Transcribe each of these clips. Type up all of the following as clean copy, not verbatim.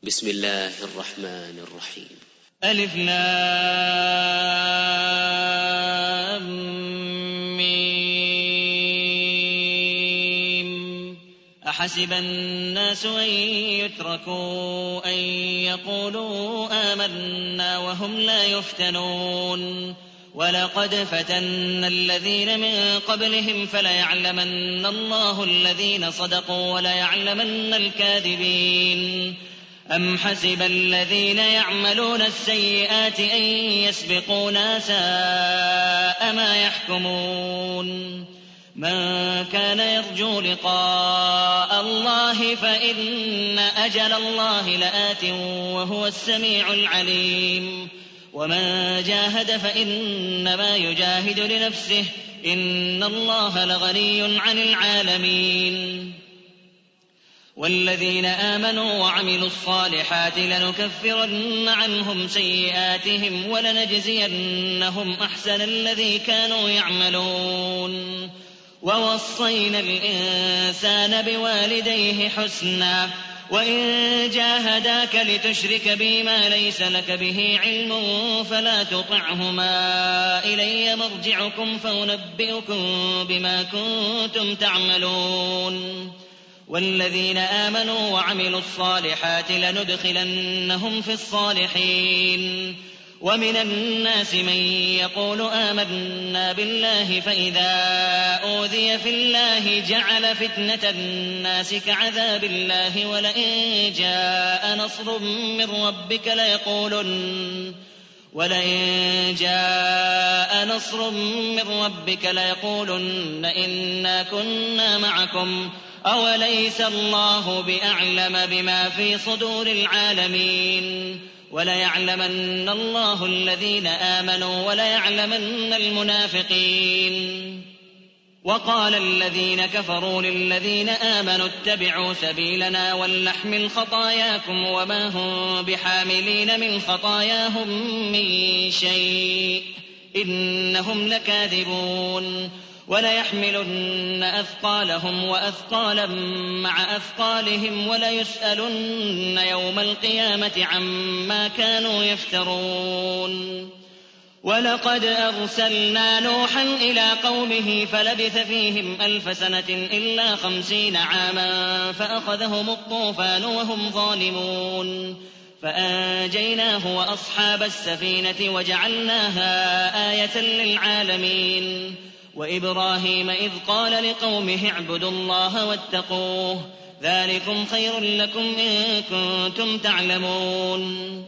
بسم الله الرحمن الرحيم. ألف لام ميم. أحسب الناس أن يتركوا أن يقولوا آمنا وهم لا يفتنون ولقد فتنا الذين من قبلهم فليعلمن الله الذين صدقوا وليعلمن الكاذبين. أم حسب الذين يعملون السيئات أن يسبقونا ساء ما يحكمون. من كان يرجو لقاء الله فإن أجل الله لآت وهو السميع العليم. ومن جاهد فإنما يجاهد لنفسه إن الله لغني عن العالمين. والذين آمنوا وعملوا الصالحات لنكفرن عنهم سيئاتهم ولنجزينهم أحسن الذي كانوا يعملون. ووصينا الإنسان بوالديه حسنا وإن جاهداك لتشرك بي ما ليس لك به علم فلا تطعهما إلي مرجعكم فأنبئكم بما كنتم تعملون. والذين آمنوا وعملوا الصالحات لندخلنهم في الصالحين. ومن الناس من يقول آمنا بالله فإذا أوذي في الله جعل فتنة الناس كعذاب الله ولئن جاء نصر من ربك ليقولن إنا كنا معكم أوليس الله بأعلم بما في صدور العالمين. وليعلمن الله الذين آمنوا وليعلمن المنافقين. وقال الذين كفروا للذين آمنوا اتبعوا سبيلنا ولنحمل خطاياكم وما هم بحاملين من خطاياهم من شيء إنهم لكاذبون. وليحملن أثقالهم وأثقالا مع أثقالهم وليسألن يوم القيامة عما كانوا يفترون. ولقد أرسلنا نوحا إلى قومه فلبث فيهم 1000 سنة إلا 50 عاما فأخذهم الطوفان وهم ظالمون فأنجيناه وأصحاب السفينة وجعلناها آية للعالمين. وإبراهيم إذ قال لقومه اعبدوا الله واتقوه ذلكم خير لكم إن كنتم تعلمون.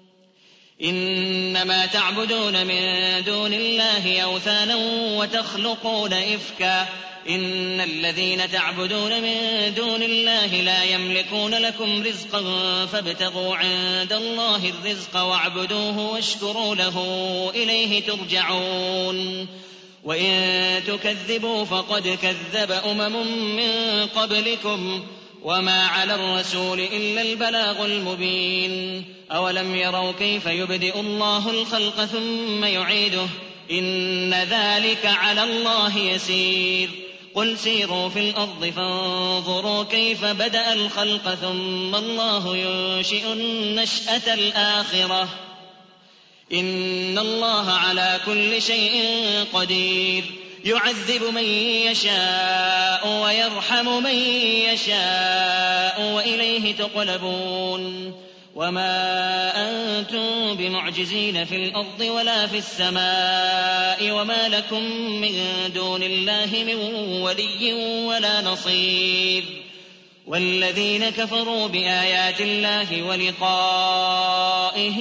إنما تعبدون من دون الله أوثانا وتخلقون إفكا إن الذين تعبدون من دون الله لا يملكون لكم رزقا فابتغوا عند الله الرزق واعبدوه واشكروا له إليه ترجعون. وإن تكذبوا فقد كذب من قبلكم وما على الرسول إلا البلاغ المبين. أولم يروا كيف يبدئ الله الخلق ثم يعيده إن ذلك على الله يسير. قل سيروا في الأرض فانظروا كيف بدأ الخلق ثم الله ينشئ النشأة الآخرة إن الله على كل شيء قدير. يعذب من يشاء ويرحم من يشاء وإليه تقلبون. وما أنتم بمعجزين في الأرض ولا في السماء وما لكم من دون الله من ولي ولا نصير. والذين كفروا بآيات الله ولقائه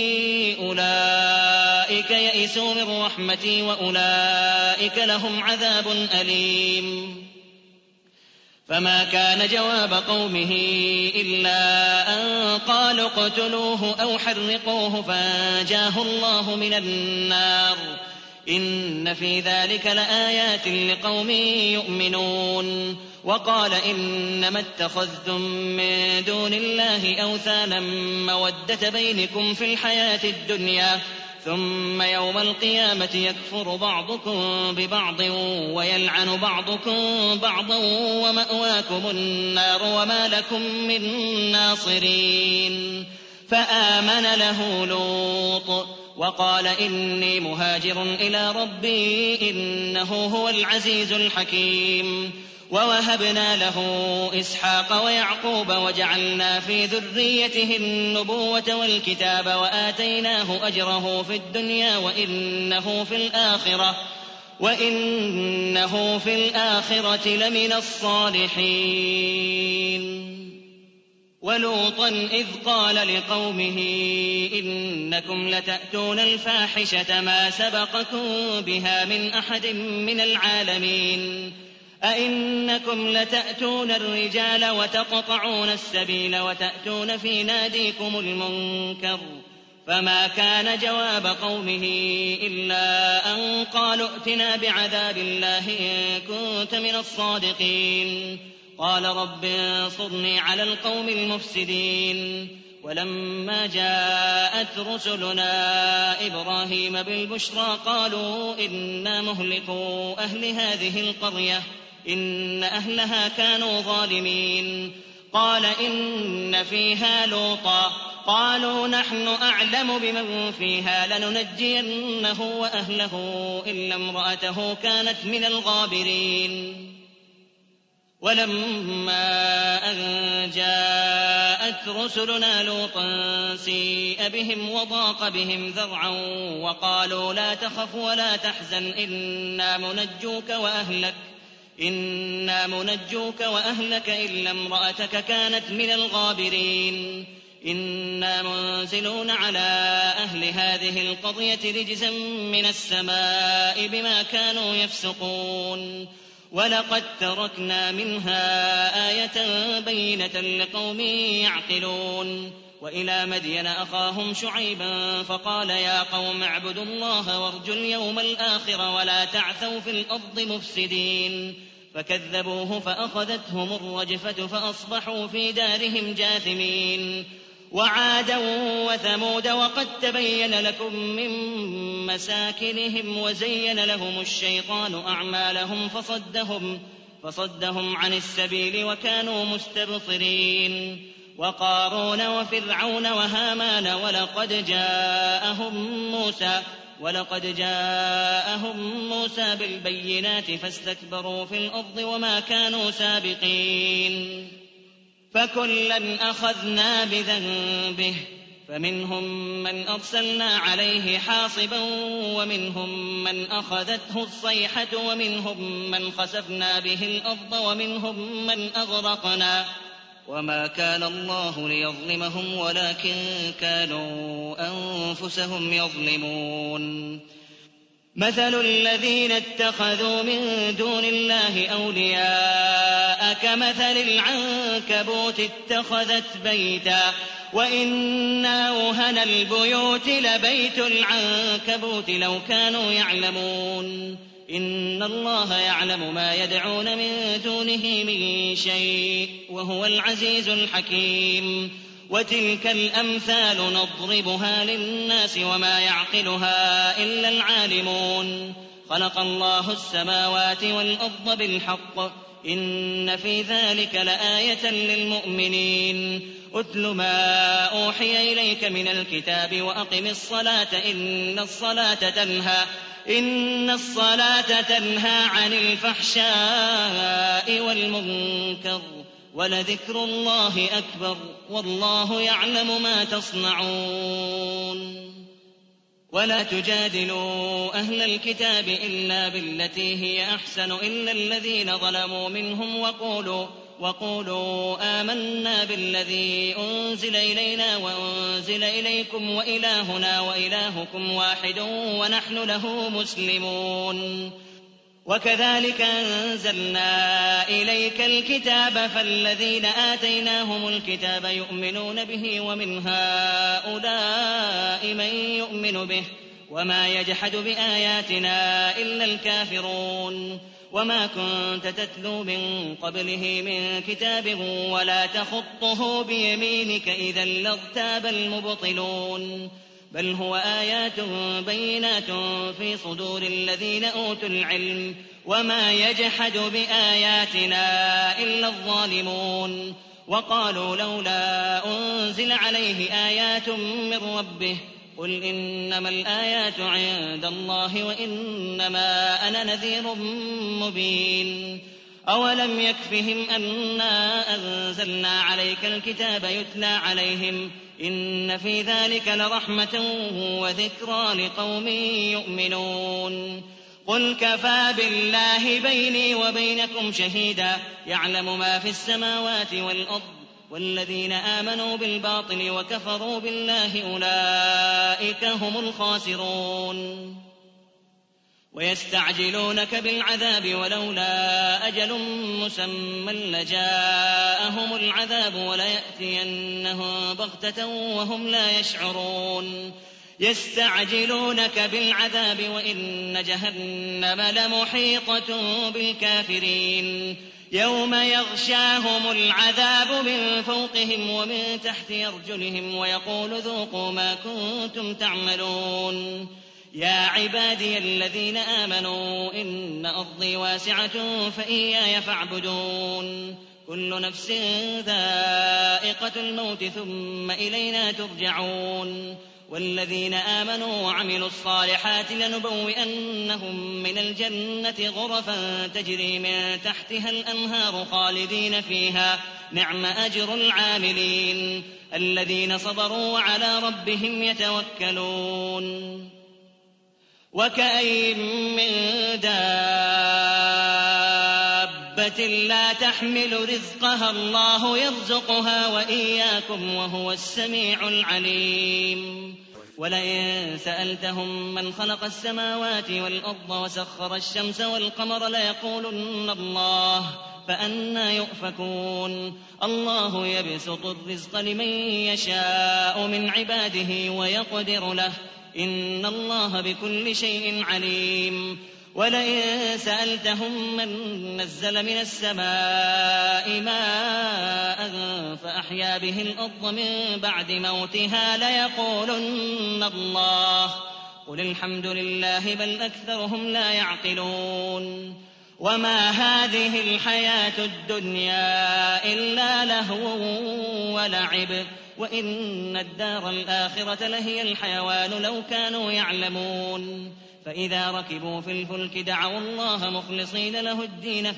أولئك يئسوا من رحمتي وأولئك لهم عذاب أليم. فما كان جواب قومه إلا أن قالوا اقتلوه أو حرقوه فأنجاه الله من النار إن في ذلك لآيات لقوم يؤمنون. وقال إنما اتخذتم من دون الله أوثانا مودة بينكم في الحياة الدنيا ثم يوم القيامة يكفر بعضكم ببعض ويلعن بعضكم بعضا ومأواكم النار وما لكم من ناصرين. فآمن له لوط وقال إني مهاجر إلى ربي إنه هو العزيز الحكيم. ووهبنا له إسحاق ويعقوب وجعلنا في ذريته النبوة والكتاب وآتيناه أجره في الدنيا وإنه في الآخرة لمن الصالحين. ولوطا إذ قال لقومه إنكم لتأتون الفاحشة ما سبقكم بها من أحد من العالمين أئنكم لتأتون الرجال وتقطعون السبيل وتأتون في ناديكم المنكر. فما كان جواب قومه إلا أن قالوا ائتنا بعذاب الله إن كنت من الصادقين. قال رب انصرني على القوم المفسدين. ولما جاءت رسلنا إبراهيم بالبشرى قالوا إنا مهلكو أهل هذه القرية إن أهلها كانوا ظالمين. قال إن فيها لوطا قالوا نحن أعلم بمن فيها لننجينه وأهله إلا امرأته كانت من الغابرين. ولما أن جاءت رسلنا لوطا سيء بهم وضاق بهم ذرعا وقالوا لا تخف ولا تحزن إنا منجوك وأهلك إلا امرأتك كانت من الغابرين. إنا منزلون على أهل هذه القرية رجزا من السماء بما كانوا يفسقون. ولقد تركنا منها آية بينة لقوم يعقلون. وإلى مدين أخاهم شعيبا فقال يا قوم اعبدوا الله وارجوا اليوم الآخر ولا تعثوا في الأرض مفسدين. فكذبوه فأخذتهم الرجفة فأصبحوا في دارهم جاثمين. وعادا وثمود وقد تبين لكم من مساكنهم وزين لهم الشيطان أعمالهم فصدهم عن السبيل وكانوا مستبصرين. وقارون وفرعون وهامان ولقد جاءهم موسى بالبينات فاستكبروا في الأرض وما كانوا سابقين. فكلا أخذنا بذنبه فمنهم من أرسلنا عليه حاصبا ومنهم من أخذته الصيحة ومنهم من خسفنا به الأرض ومنهم من أغرقنا وما كان الله ليظلمهم ولكن كانوا أنفسهم يظلمون. مثل الذين اتخذوا من دون الله أولياء كمثل العنكبوت اتخذت بيتا وإن أوهن البيوت لبيت العنكبوت لو كانوا يعلمون. إن الله يعلم ما يدعون من دونه من شيء وهو العزيز الحكيم. وتلك الأمثال نضربها للناس وما يعقلها إلا العالمون. خلق الله السماوات والأرض بالحق إن في ذلك لآية للمؤمنين. أتل ما أوحي إليك من الكتاب وأقم الصلاة إن الصلاة تنهى عن الفحشاء والمنكر ولذكر الله أكبر والله يعلم ما تصنعون. ولا تجادلوا أهل الكتاب إلا بالتي هي أحسن إلا الذين ظلموا منهم وقولوا آمنا بالذي أنزل إلينا وأنزل إليكم وإلهنا وإلهكم واحد ونحن له مسلمون. وكذلك أنزلنا إليك الكتاب فالذين آتيناهم الكتاب يؤمنون به ومن هؤلاء من يؤمن به وما يجحد بآياتنا إلا الكافرون. وما كنت تتلو من قبله من كتاب ولا تخطه بيمينك إذا لارتاب المبطلون. بل هو آيات بينات في صدور الذين أوتوا العلم وما يجحد بآياتنا إلا الظالمون وقالوا لولا أنزل عليه آيات من ربه قل إنما الآيات عند الله وإنما أنا نذير مبين أولم يكفهم أنا أنزلنا عليك الكتاب يتلى عليهم إن في ذلك لرحمة وذكرى لقوم يؤمنون قل كفى بالله بيني وبينكم شهيدا يعلم ما في السماوات والأرض والذين آمنوا بالباطل وكفروا بالله أولئك هم الخاسرون ويستعجلونك بالعذاب ولولا أجل مسمى لجاءهم العذاب وليأتينهم بغتة وهم لا يشعرون يستعجلونك بالعذاب وإن جهنم لمحيطة بالكافرين يوم يغشاهم العذاب من فوقهم ومن تحت أرجلهم ويقول ذوقوا ما كنتم تعملون يا عبادي الذين آمنوا إن أرضي واسعة فإياي فاعبدون كل نفس ذائقة الموت ثم إلينا ترجعون والذين آمنوا وعملوا الصالحات لنبوئنهم من الجنة غرفا تجري من تحتها الأنهار خالدين فيها نعم أجر العاملين الذين صبروا وعلى ربهم يتوكلون وكأين من دابة لا تحمل رزقها الله يرزقها وإياكم وهو السميع العليم ولئن سألتهم من خلق السماوات والأرض وسخر الشمس والقمر ليقولن الله فأنى يؤفكون الله يبسط الرزق لمن يشاء من عباده ويقدر له إن الله بكل شيء عليم ولئن سألتهم من نزل من السماء ماء فأحيا به الأرض من بعد موتها ليقولن الله قل الحمد لله بل أكثرهم لا يعقلون وما هذه الحياة الدنيا إلا لهو ولعب وإن الدار الآخرة لهي الحيوان لو كانوا يعلمون فإذا ركبوا في الفلك دعوا الله مخلصين له الدين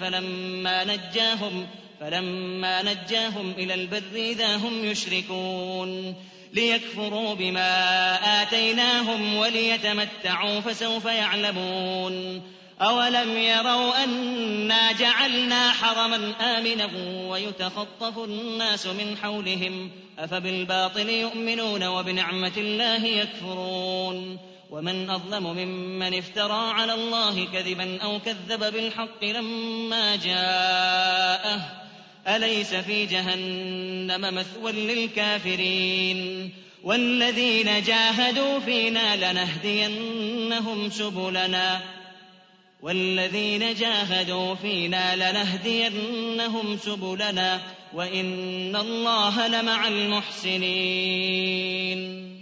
فلما نجاهم إلى البر إذا هم يشركون ليكفروا بما آتيناهم وليتمتعوا فسوف يعلمون أولم يروا أنا جعلنا حرما آمنا ويتخطف الناس من حولهم أفبالباطل يؤمنون وبنعمة الله يكفرون ومن أظلم ممن افترى على الله كذبا أو كذب بالحق لما جاءه أليس في جهنم مثوى للكافرين والذين جاهدوا فينا لنهدينهم سبلنا وإن الله لمع المحسنين